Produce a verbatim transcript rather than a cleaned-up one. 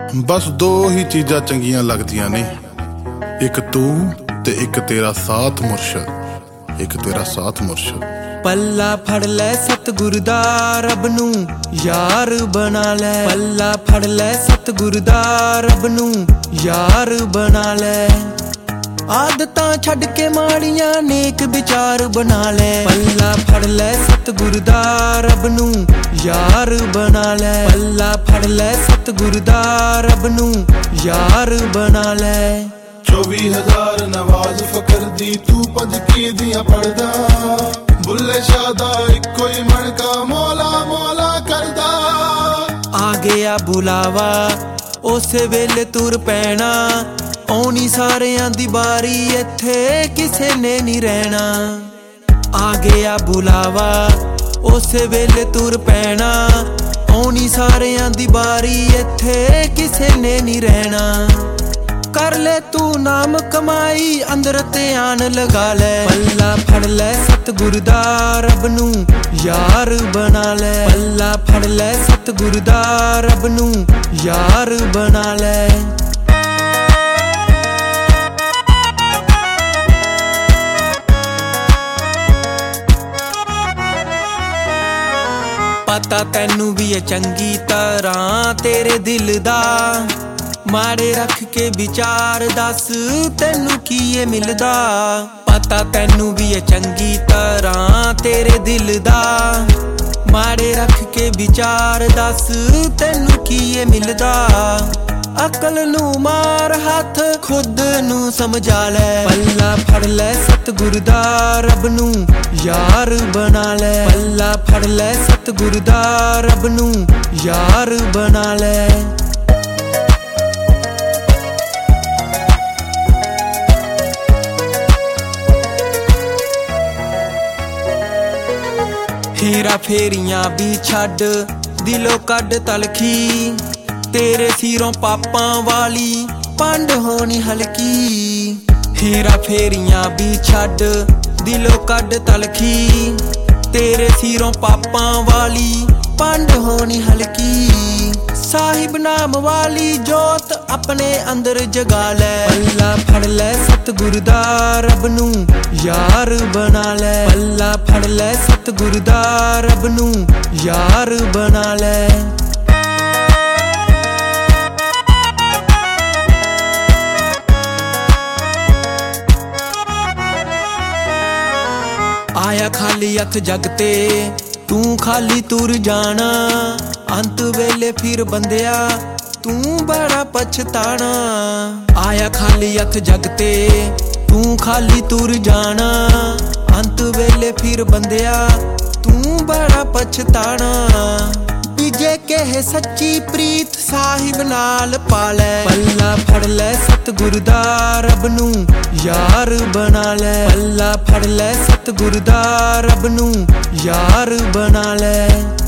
बस दो ही चीज़ां चंगियां लगदियां ने, एक तू ते एक तेरा साथ मुर्शद, एक तेरा साथ मुर्शद। पल्ला फड़ लै सतगुर दा रब नू यार बना लै, पल्ला फड़ लै सतगुर दा रब नू यार बना लै। आदतां छड्ड के माड़ियां नेक विचार बना लै, पल्ला फड़ लै सतगुर दा रब नू यार बना लै, पल्ला फड़ लै सतगुर दा रब नू यार बना लै। चौबी हजार नवाज फकर दी तू पद की दियां पढ़दा, बुल्ले शाह दा इक्को ही मणका मौला मौला करदा। आ गया बुलावा उस वेले तुर पैना, आउनी सारियां दी बारी इत्थे किसे ने नी रहना। आ गया बुलावा उस वेले तुर पैना, आउनी सारियां दी बारी इत्थे किसे ने नी रहना। कर ले तू नाम कमाई अंदर ध्यान लगा ले, पल्ला फड़ ले सतगुर दा रब नू यार बना ले, पल्ला फड़ ले सतगुर दा रब नू यार बना ले। पता तैनू भी है चंगी तरह तेरे दिल दा, माड़े रख के विचार दस तैनू की ये मिलदा। पता तैनू भी है चंगी तरह तेरे दिल दा, माड़े रख के विचार दस तैनू की ये मिलदा। अकल नू मार हाथ खुद नू समझा ले, पल्ला फड़ ले सतगुर दा रब नू यार बना ले, पल्ला फड़ ले सतगुर दा रब नू यार बना ले। हेरा फेरियां भी छड्ड दिलों कड्ड तलखी, तेरे सिरों पापां वाली पंड होनी हल्की। हेरा फेरियां भी छड्ड दिलों कड्ड तलखी, तेरे सिरों पापां वाली पंड होनी हल्की। साहिब नाम वाली जोत अपने अंदर जगा ले, पल्ला फड़ ले सतगुर दा रब नू यार बना ले, पल्ला फड़ ले सतगुर दा रब नू यार बना ले। आया खाली अख जगते तू खाली तुर जाना, अंत वेले फिर बंदिया तू बड़ा पछताना। आया खाली अख जगते तू खाली तुर जाना, अंत वेले फिर बंदिया तू बड़ा पछताना। बीजे के है सच्ची प्रीत साहिब नाल पाले, पल्ला फड़ ले सतगुर दा रब नू यार बना ले, पल्ला फड़ ले सतगुर दा रब नू यार बना ले।